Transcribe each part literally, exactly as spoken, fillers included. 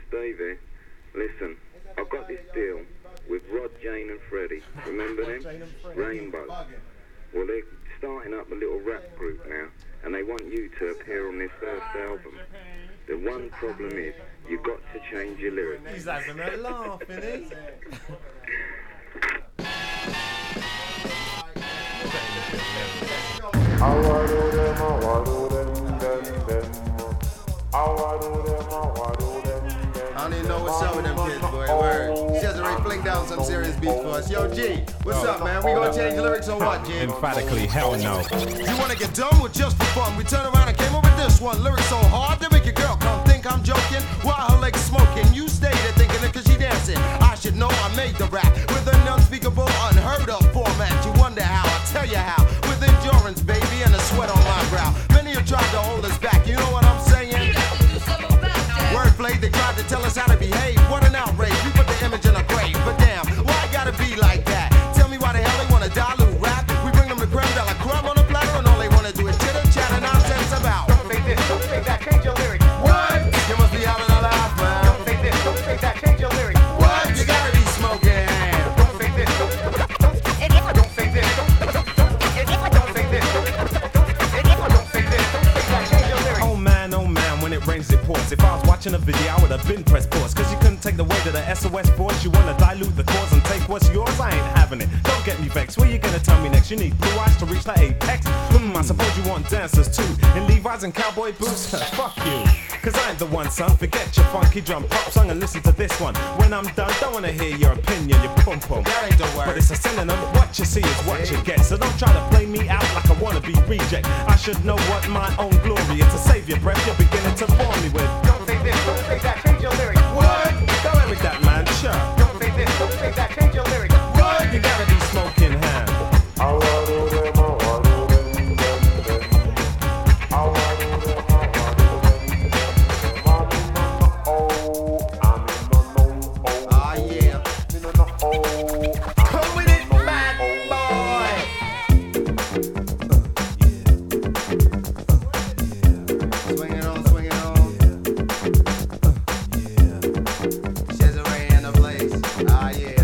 Davey. Listen, I've got this deal with Rod, Jane and Freddie. Remember them? Rainbow. Well, they're starting up a little rap group now, and they want you to appear on their first album. The one problem is, you've got to change your lyrics. He's having a laugh, isn't he? I don't even know what's up with them kids, boy. Word. Cesare fling down some serious beats for us. Yo, G, what's up, man? We gonna change the lyrics or what, G? Emphatically, hell no. You wanna get done with just for fun? We turn around and came up with this one. Lyrics so hard to make your girl come think I'm joking. While her legs smoking, you stay there thinking it cause she dancing. I should know I made the rap with an unspeakable, unheard of format. You wonder how, I tell you how. With endurance, baby, and a sweat on my brow. Many have tried to hold us back, you know what I'm saying? Wordplay, they tried to tell us how to behave. What an outrage, we put the image in a grave. But damn, why it gotta be like that? Tell me why the hell they wanna dilute rap? We bring them the creme de la creme on the platter, and all they wanna do is chitter chat and nonsense about. Don't fake this, don't fake that, change your lyrics. What? You must be having a laugh, man. Don't fake this, don't fake that, change your lyrics. What? You gotta be smoking. Don't fake this, don't, don't, don't fake this, don't, don't fake this, don't, don't fake this, don't fake this, don't fake that, change your lyrics. Oh man, oh man, when it rains it pours. If I was watching a video, I would have been pressed pause. Cause you couldn't take the weight of the S O S force. You wanna dilute the cause and take what's yours? I ain't having it. Don't get me vexed. Where you gonna tell me next? You need blue eyes to reach that apex. Hmm, I suppose you want dancers too. In Levi's and cowboy boots? Fuck you. Cause I ain't the one, son. Forget your funky drum pop song and listen to this one. When I'm done, don't wanna hear your opinion, your pum pum. That ain't the word. But it's a synonym. What you see is what you get. So don't try to play me out like a wannabe reject. I should know what my own glory is. To save your breath, you're beginning to bore me with. Don't fake this, don't fake that, change your lyrics. What? Go ahead with that, man. Sure. Don't fake this, don't fake that, change your lyrics. What? You gotta be smoking hand. Ah, yeah. Come with it, bad boy. Swing it on, swing it on. Cesare and the Blaze. Ah, yeah.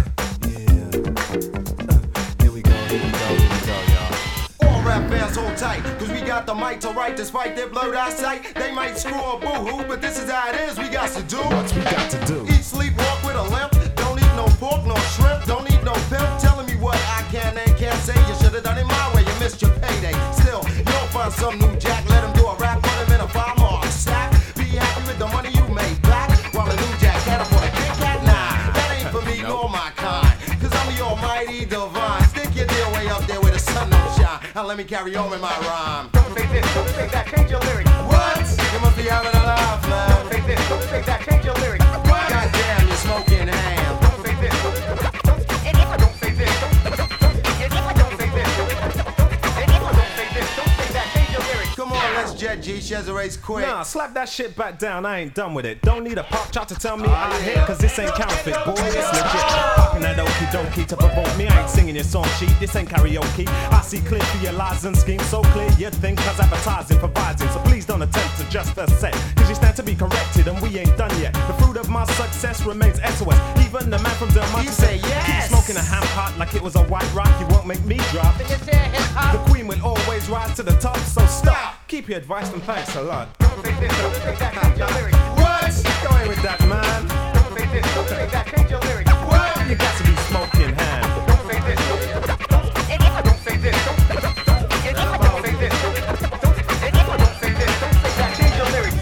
Here we go, here we go, here we go, y'all. All rap fans hold tight, cause we got the mic to write despite their blurred eyesight. They might screw or boo-hoo, but this is how it is, we got to do. What's we got to do? Eat, sleep, walk with a limp. Don't eat no pork, no shrimp. Don't eat no pimp. Telling me what I can and can't say. You should have done it my way. You missed your payday. Still, you'll find some new jack. Let him do a rap. Put him in a five mark sack. Be happy with the money you made back. While a new jack had up on a Kit Kat. Nah, that ain't for me nor my kind. Cause I'm the almighty divine. Stick your deal way up there where the sun don't shine. Now let me carry on with my rhyme. Don't fake this, don't fake that, change your lyrics. What? You must be having a laugh, man. Don't fake this, don't fake that, change your lyrics. What? Goddamn, you're smoking ham. Don't fake this, don't, don't, don't fake this, don't, don't, don't fake this, don't fake this, don't fake that, change your lyrics. Come on, let's jet G, Cesare's quick. Nah, slap that shit back down, I ain't done with it. Don't need a pop chart to tell me I hit, cause this ain't counterfeit, boy, it's legit. Popping that okie dokie to provoke me, I ain't singing your song sheet, this ain't karaoke. I see clear through your lies and schemes, so clear you'd think cause advertising provides it. So please don't attempt to just a set, cause you stand to be corrected and we ain't done yet. The fruit of my success remains S O S. Even the man from Del Monte say yes. Keep smoking a ham pot like it was a white rock, you won't make me drop. The queen will always rise to the top, so stop. Keep your advice and thanks a lot. Don't fake this, don't fake that, change your lyrics. What? Go ahead with that, man. Don't fake this, don't fake that, change your lyrics. What? You got to be smoking ham. Don't fake this, don't, don't, don't fake this, don't, don't fake this, don't, don't fake this, don't fake this, don't fake that, change your lyrics.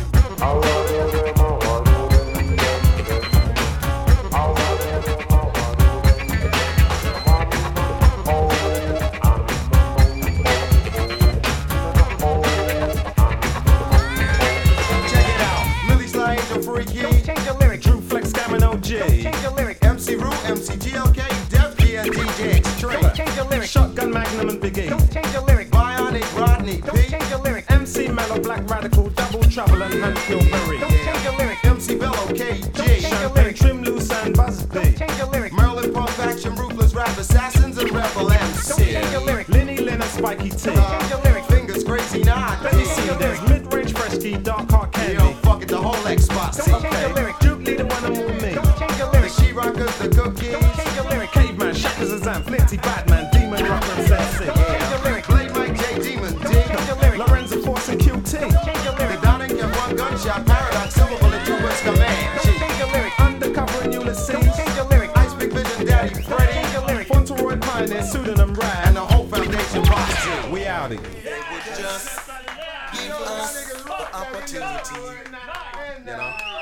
Check it out, Millie Sly Angel Freaky. Don't change your lyrics. Drew Flex Gammon O J. Don't change your lyrics. M C Roo, M C G L K, Def G, and D J Extreme. Don't change your lyrics. Shotgun Magnum and Biggie. Don't change your lyrics. Bionic Rodney Don't P. change your lyrics. M C Mellow, Black Radical, Double Trouble and Hank Kilberry. Don't change your lyrics. M C Bello K Don't G. change your Champagne, lyrics. Trim Loose and Buzz Don't B. change your lyrics. Maryland Pump Action, Ruthless Rap Assassins, and Rebel Don't M C. change your lyrics. Lenny Lynn and Spiky T. Don't change your lyrics. Fingers Crazy Nine. Let me see, there's Mid-Range Fresh Key, Dark Heart Yo, Candy. fuck it, the whole X spot. Don't change your lyrics. Duke Lee, the one Monty Batman, Demon Rocker and Sensei. Change your lyrics. Play Mike J. Demon D. Change your lyrics. Lorenzo Force and Q T. Change your The lyrics. Downing get one gunshot, Paradox, Silver Bullet, two West Command. Chief. Change your lyrics. Undercover and Ulysses. Change your lyrics. Ice Big Vision, Daddy Freddy. Change your lyrics. Fauntleroy Pioneer, Pseudonym Rad. And the whole foundation box too. We outie. They would just give us the opportunity, you know.